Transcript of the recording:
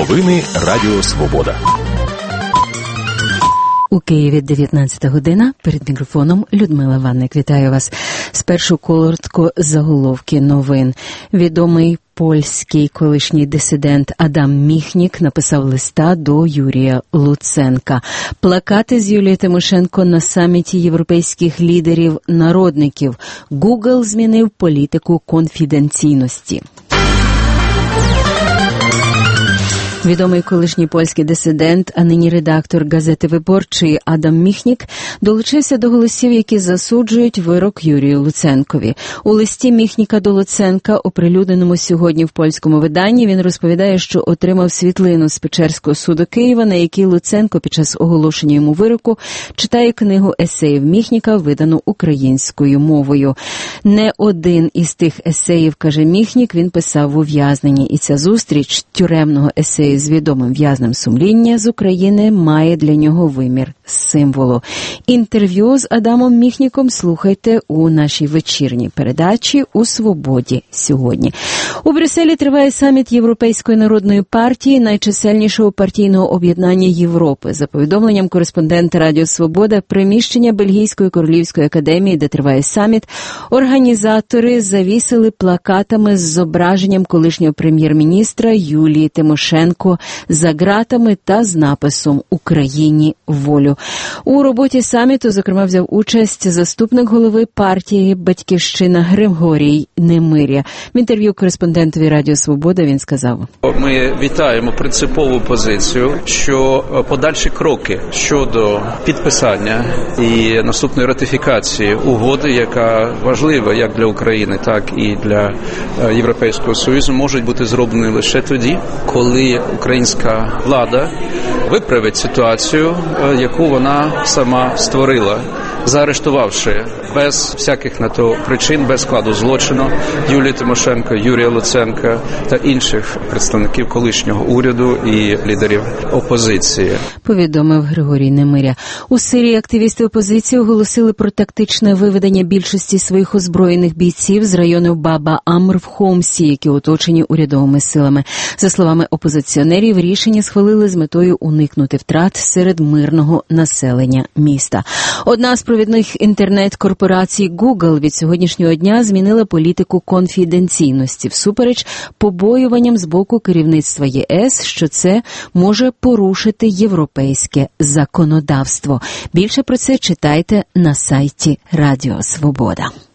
Новини Радіо Свобода. У Києві 19 година. Перед мікрофоном Людмила Ванник. Вітаю вас. Спершу коротко заголовки новин. Відомий польський колишній дисидент Адам Міхнік написав листа до Юрія Луценка. Плакати з Юлією Тимошенко на саміті європейських лідерів-народників. Google змінив політику конфіденційності. Відомий колишній польський дисидент, а нині редактор газети «Виборчий» Адам Міхнік долучився до голосів, які засуджують вирок Юрію Луценкові. У листі Міхніка до Луценка, оприлюдненому сьогодні в польському виданні, він розповідає, що отримав світлину з Печерського суду Києва, на якій Луценко під час оголошення йому вироку читає книгу есеїв Міхніка, видану українською мовою. Не один із тих есеїв, каже Міхнік, він писав в ув'язненні. І ця зустріч тюремного есею з відомим в'язнем сумління з України має для нього вимір символу. Інтерв'ю з Адамом Міхніком слухайте у нашій вечірній передачі «У Свободі сьогодні». У Брюсселі триває саміт Європейської народної партії, найчисельнішого партійного об'єднання Європи. За повідомленням кореспондента Радіо Свобода, приміщення Бельгійської королівської академії, де триває саміт, організатори завісили плакатами з зображенням колишнього прем'єр-міністра Юлії Тимошенко за ґратами та з написом «Україні волю». У роботі саміту, зокрема, взяв участь заступник голови партії «Батьківщина» Григорій Немиря. В інтерв'ю кореспондентові Радіо Свобода він сказав: Ми вітаємо принципову позицію, що подальші кроки щодо підписання і наступної ратифікації угоди, яка важлива як для України, так і для Європейського Союзу, можуть бути зроблені лише тоді, коли українська влада виправить ситуацію, яку вона сама створила, заарештувавши без всяких на то причин, без складу злочину Юлію Тимошенко, Юрія Луценка та інших представників колишнього уряду і лідерів опозиції. Повідомив Григорій Немиря. У Сирії активісти опозиції оголосили про тактичне виведення більшості своїх озброєних бійців з району Баба-Амр в Хомсі, які оточені урядовими силами. За словами опозиціонерів, рішення схвалили з метою уникнути втрат серед мирного населення міста. Одна з провідних інтернет-корпорацій Google від сьогоднішнього дня змінила політику конфіденційності всупереч побоюванням з боку керівництва ЄС, що це може порушити європейське законодавство. Більше про це читайте на сайті Радіо Свобода.